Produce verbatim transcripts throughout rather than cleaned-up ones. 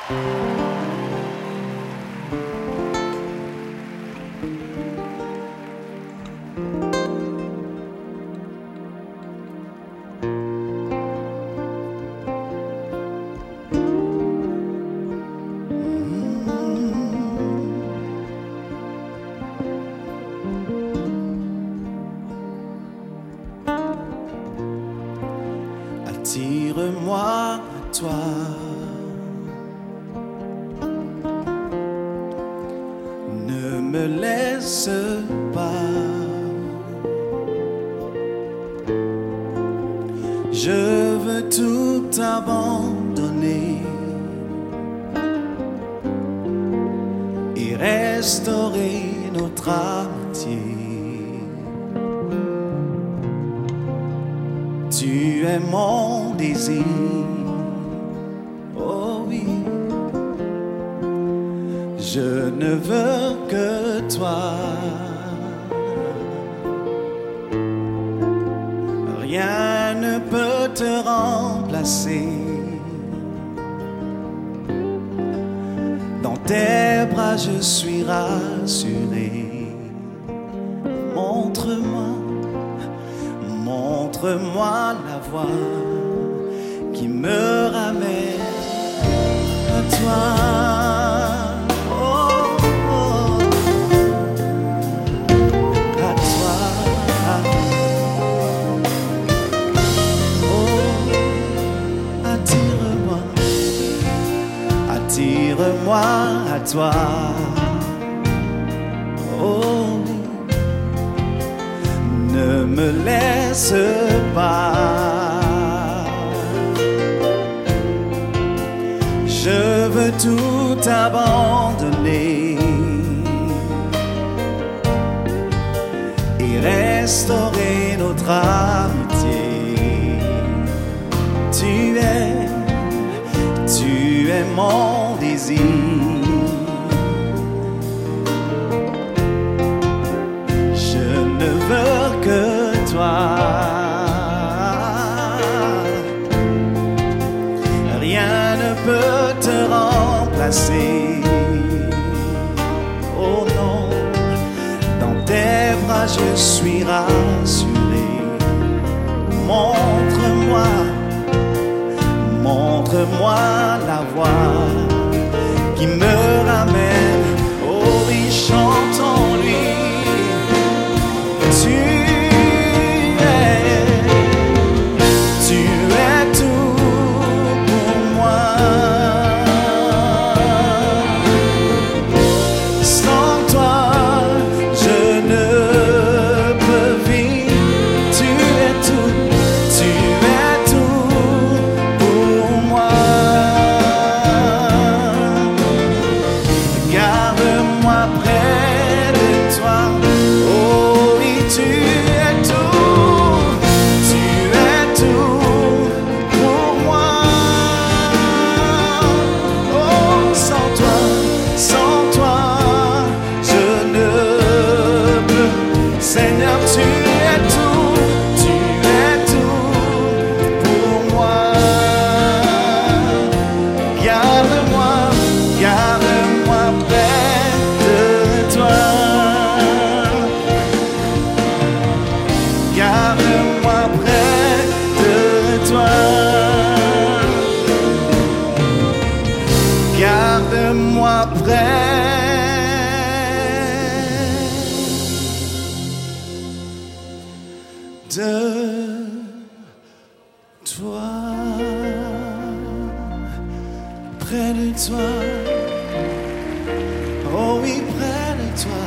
Attire-moi à toi, ne me laisse pas, je veux tout abandonner et restaurer notre amitié. Tu es mon désir, oh oui, je ne veux que toi. Rien ne peut te remplacer. Dans tes bras je suis rassuré. Montre-moi Montre-moi la voie qui me ramène à toi. Oh, oh, à toi. Oh, attire-moi, attire-moi à toi. Oh, ne me laisse pas, je veux tout abandonner et restaurer notre amitié. Tu es, tu es mon désir. Que toi, rien ne peut te remplacer. Oh non, dans tes bras je suis rassuré. Montre-moi, montre-moi la voie qui me ramène. Oh oui, chantons-lui. Tu es, tu es tout pour moi. Sans toi, je ne peux vivre. Tu es tout, tu es tout pour moi. Garde-moi près de toi. Oh, tu es tout, tu es tout pour moi. Oh, sans toi, sans toi, je ne peux. Seigneur, tu es tout, tu es tout pour moi. Garde-moi, garde-moi près de toi. Garde-moi près de toi. Garde-moi près de toi. Près de toi. Oh oui, près de toi.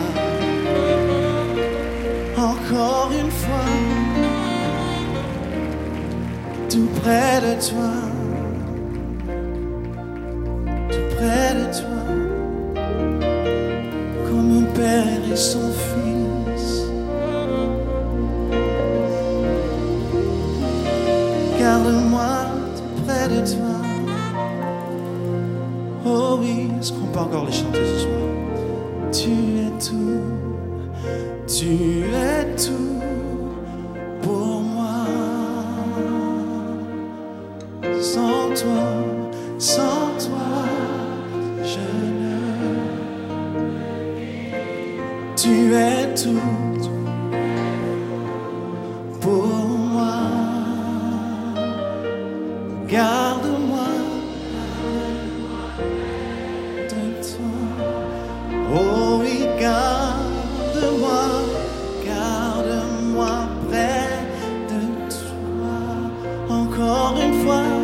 Encore une fois, tout près de toi, tout près de toi, comme un père et son fils. Garde-moi tout près de toi. Oh oui, est-ce qu'on peut encore les chanter ce soir? Tu es tout. Tu es tout pour moi. Sans toi, sans toi, tout pour moi. Garde-moi de toi. Oh oui, garde-moi, garde-moi près de toi. Encore une fois.